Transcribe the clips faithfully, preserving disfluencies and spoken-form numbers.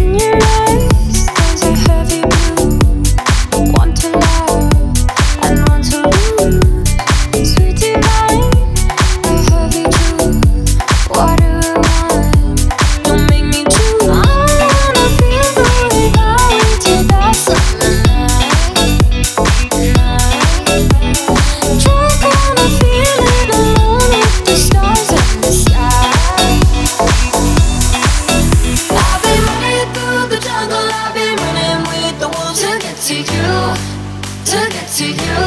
To you,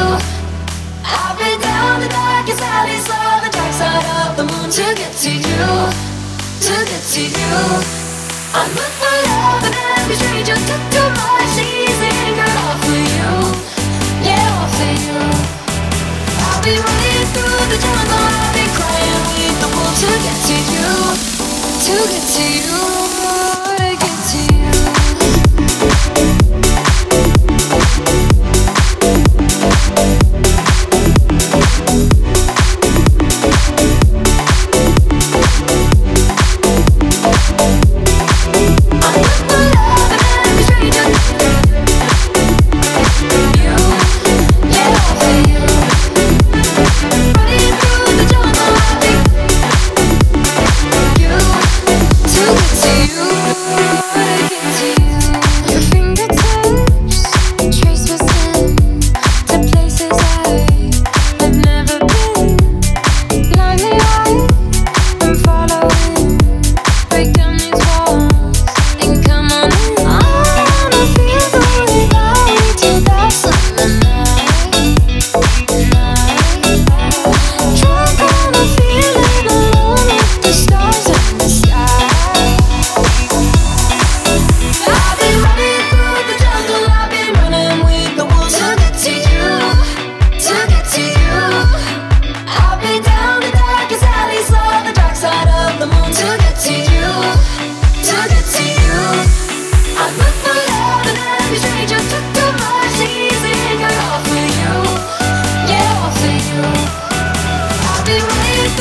I've been down the darkest alleys of the dark side of the moon to get to you, to get to you. I'm not for love and every stranger took too much easy anger all for you, yeah, all for you. I'll be running through the jungle, I'll be crying with the wolves to get to you, to get to you, to get to you.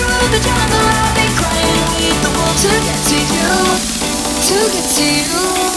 To get to you, to get to you.